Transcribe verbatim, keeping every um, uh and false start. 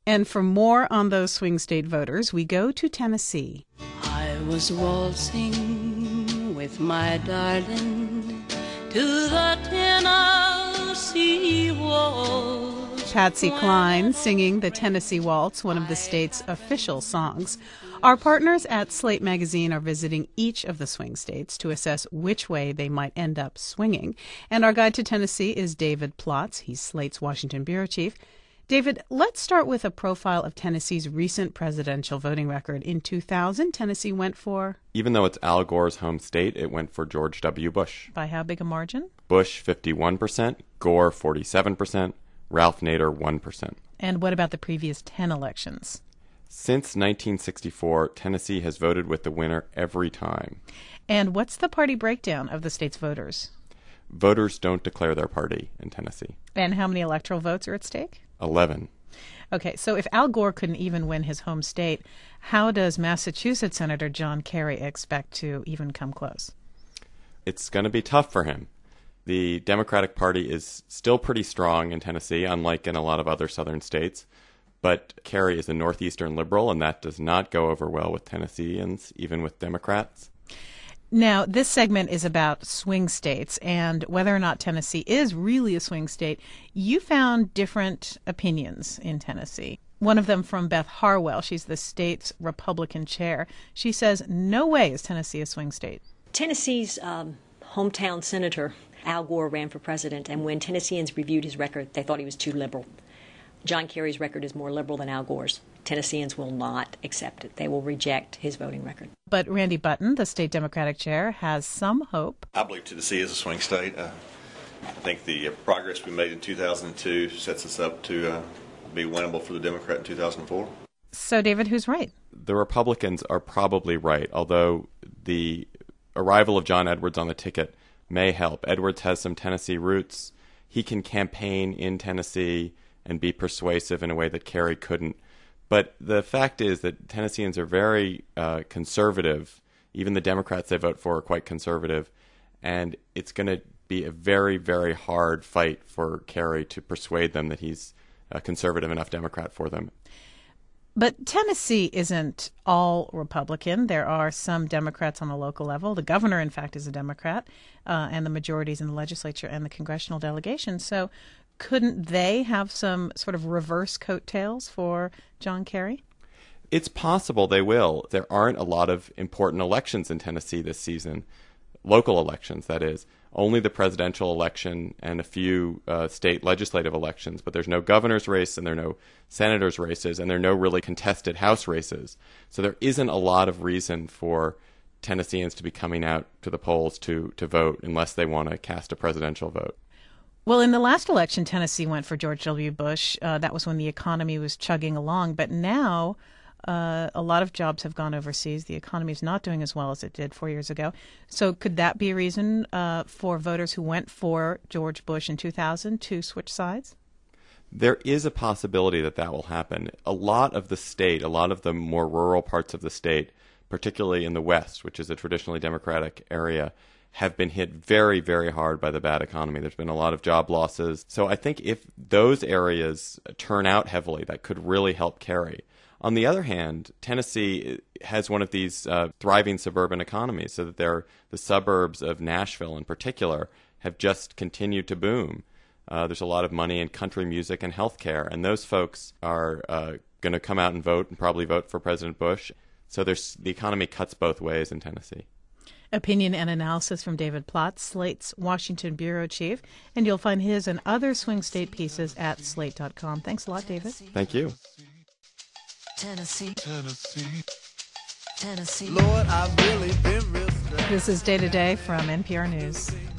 And for more on those swing state voters, we go to Tennessee. I was waltzing with my darling to the Tennessee Waltz. Patsy Cline singing the Tennessee Waltz, one of the state's official songs. Our partners at Slate Magazine are visiting each of the swing states to assess which way they might end up swinging. And our guide to Tennessee is David Plotz. He's Slate's Washington bureau chief. David, let's start with a profile of Tennessee's recent presidential voting record. In two thousand, Tennessee went for... Even though it's Al Gore's home state, it went for George W. Bush. By how big a margin? Bush, fifty-one percent, Gore, forty-seven percent, Ralph Nader, one percent. And what about the previous ten elections? Since nineteen sixty-four, Tennessee has voted with the winner every time. And what's the party breakdown of the state's voters? Voters don't declare their party in Tennessee. And how many electoral votes are at stake? eleven. Okay, so if Al Gore couldn't even win his home state, how does Massachusetts Senator John Kerry expect to even come close? It's going to be tough for him. The Democratic Party is still pretty strong in Tennessee, unlike in a lot of other southern states. But Kerry is a northeastern liberal, and that does not go over well with Tennesseans, even with Democrats. Now, this segment is about swing states and whether or not Tennessee is really a swing state. You found different opinions in Tennessee. One of them from Beth Harwell. She's the state's Republican chair. She says, no way is Tennessee a swing state. Tennessee's um, hometown senator, Al Gore, ran for president, and when Tennesseans reviewed his record, they thought he was too liberal. John Kerry's record is more liberal than Al Gore's. Tennesseans will not accept it. They will reject his voting record. But Randy Button, the state Democratic chair, has some hope. I believe Tennessee is a swing state. Uh, I think the uh, progress we made in two thousand two sets us up to uh, be winnable for the Democrat in two thousand four. So, David, who's right? The Republicans are probably right, although the arrival of John Edwards on the ticket may help. Edwards has some Tennessee roots. He can campaign in Tennessee and be persuasive in a way that Kerry couldn't. But the fact is that Tennesseans are very uh, conservative. Even the Democrats they vote for are quite conservative. And it's going to be a very, very hard fight for Kerry to persuade them that he's a conservative enough Democrat for them. But Tennessee isn't all Republican. There are some Democrats on the local level. The governor, in fact, is a Democrat, uh, and the majorities in the legislature and the congressional delegation. So couldn't they have some sort of reverse coattails for John Kerry? It's possible they will. There aren't a lot of important elections in Tennessee this season, local elections, that is. Only the presidential election and a few uh, state legislative elections, but there's no governor's race and there are no senator's races and there are no really contested House races. So there isn't a lot of reason for Tennesseans to be coming out to the polls to, to vote unless they want to cast a presidential vote. Well, in the last election, Tennessee went for George W. Bush. Uh, that was when the economy was chugging along. But now uh, a lot of jobs have gone overseas. The economy is not doing as well as it did four years ago. So could that be a reason uh, for voters who went for George Bush in two thousand to switch sides? There is a possibility that that will happen. A lot of the state, a lot of the more rural parts of the state, particularly in the West, which is a traditionally Democratic area, have been hit very, very hard by the bad economy. There's been a lot of job losses. So I think if those areas turn out heavily, that could really help Kerry. On the other hand, Tennessee has one of these uh, thriving suburban economies, so that they're, the suburbs of Nashville in particular have just continued to boom. Uh, there's a lot of money in country music and healthcare, and those folks are uh, going to come out and vote and probably vote for President Bush. So there's, the economy cuts both ways in Tennessee. Opinion and analysis from David Plotz, Slate's Washington bureau chief, and you'll find his and other swing state pieces at slate dot com. Thanks a lot, David. Thank you. Tennessee, Tennessee, Tennessee. Lord, I've really been real. This is Day to Day from N P R News.